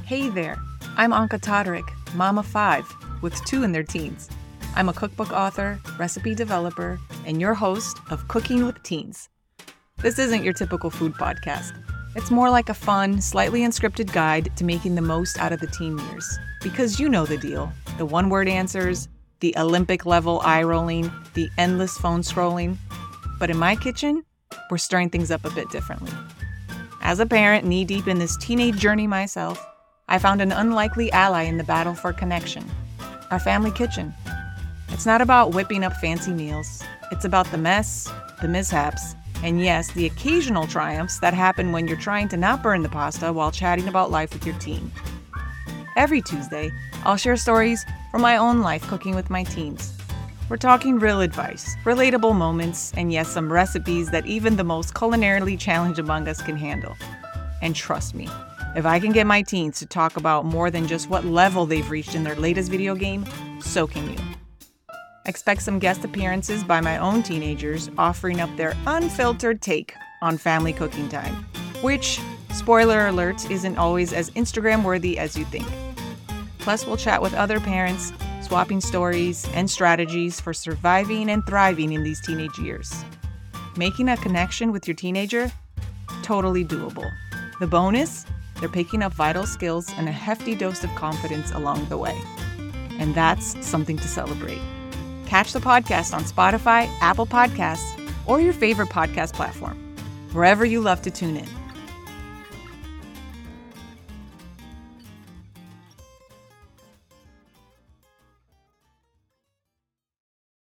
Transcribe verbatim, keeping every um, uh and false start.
Hey there, I'm Anka Toderick, mom of five, with two in their teens. I'm a cookbook author, recipe developer, and your host of Cooking with Teens. This isn't your typical food podcast. It's more like a fun, slightly unscripted guide to making the most out of the teen years. Because you know the deal. The one-word answers, the Olympic-level eye-rolling, the endless phone scrolling. But in my kitchen, we're stirring things up a bit differently. As a parent knee-deep in this teenage journey myself, I found an unlikely ally in the battle for connection, our family kitchen. It's not about whipping up fancy meals. It's about the mess, the mishaps, and yes, the occasional triumphs that happen when you're trying to not burn the pasta while chatting about life with your teen. Every Tuesday, I'll share stories from my own life cooking with my teens. We're talking real advice, relatable moments, and yes, some recipes that even the most culinarily challenged among us can handle. And trust me, if I can get my teens to talk about more than just what level they've reached in their latest video game, so can you. Expect some guest appearances by my own teenagers offering up their unfiltered take on family cooking time, which, spoiler alert, isn't always as Instagram-worthy as you think. Plus, we'll chat with other parents, swapping stories and strategies for surviving and thriving in these teenage years. Making a connection with your teenager? Totally doable. The bonus? They're picking up vital skills and a hefty dose of confidence along the way. And that's something to celebrate. Catch the podcast on Spotify, Apple Podcasts, or your favorite podcast platform, wherever you love to tune in.